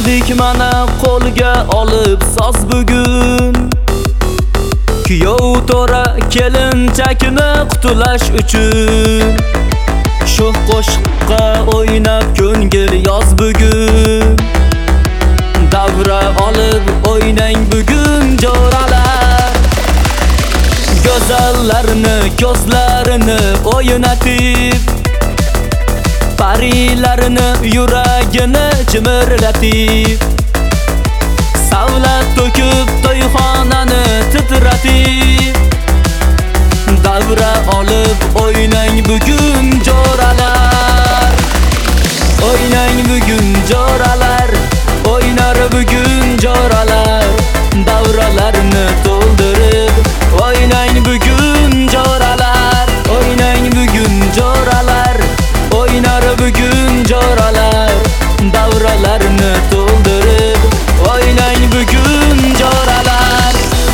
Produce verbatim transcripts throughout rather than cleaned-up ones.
Keldik mana qo'lga olib soz bugun. Kuyov to'ra kelinchakni qutulash uchun. Shu qo'shiqqa o'ynab ko'ngil yoz bugun. Davra olib o'ynang bugun jo'ralar. Go'zallarni ko'zlarini o'ynatib, parilarni yuragini jimirlatib, savlat to'kib to'yxonani titratib, davra olib o'ynang bugun jo'ralar. O'ynang bugun jo'ralar, o'ynar bugun jo'ralar, davralarni to'ldirib o'ynang bugun jo'ralar. O'ynang bugun jo'ralar, o'ynar bugun jo'ralar, davralarni to'ldirib o'ynang bugun jo'ralar.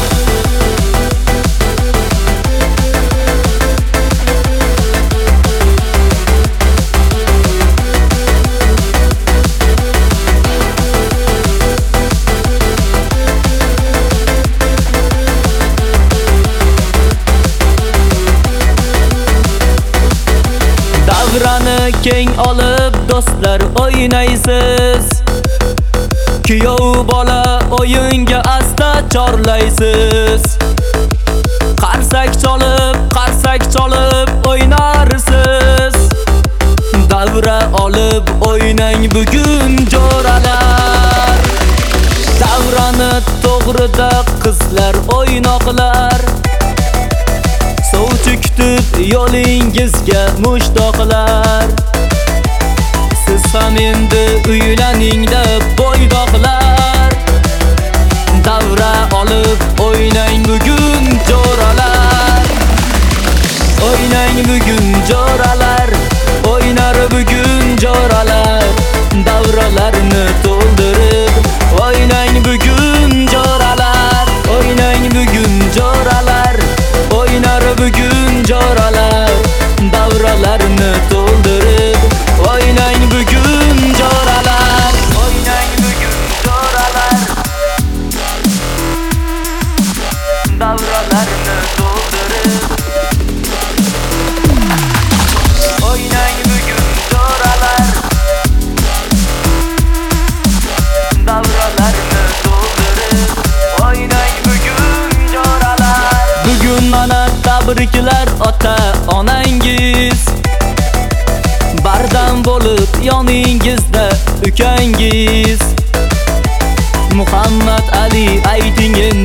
Davrani keng olib do'stlar o'ynaysiz. Kuyov bola o'yinga asta chorlaysiz. Qarsak cholib, qarsak cholib o'ynarsiz. Davra olib o'ynang bugun jo'ralar. Davrani to'g'rida qizlar o'ynoqlar. Sovchi kutib yo'lingizga mushtoqlar. Siz ham endi uylaningda bo'ydoqlar. Davra olib o'ynang bugun jo'ralar. O'ynang bugun jo'ralar, o'ynar bugun jo'ralar, davralarni to'ldirib o'ynang bugun jo'ralar. O'ynang bugun jo'ralar, o'ynar bugun jo'ralar, davralarni to'ldirib o'ynang bugun jo'ralar. O'ynang bugun jo'ralar, davralarni to'ldirib o'ynang bugun jo'ralar, davralarni to'ldirib o'ynang bugun jo'ralar. Bugun mana tabriklar ota onangiz, bardam bo'lib yoningizda ukangiz. Muhammad Ali ayting endi